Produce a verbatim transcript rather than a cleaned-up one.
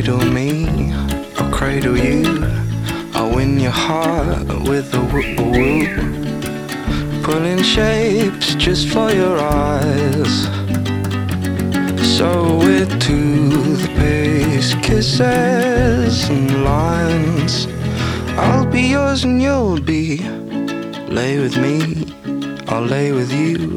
cradle me, I'll cradle you. I'll win your heart with a woo-woo. Pulling shapes just for your eyes. So we're to the pace, kisses and lines. I'll be yours and you'll be. Lay with me, I'll lay with you.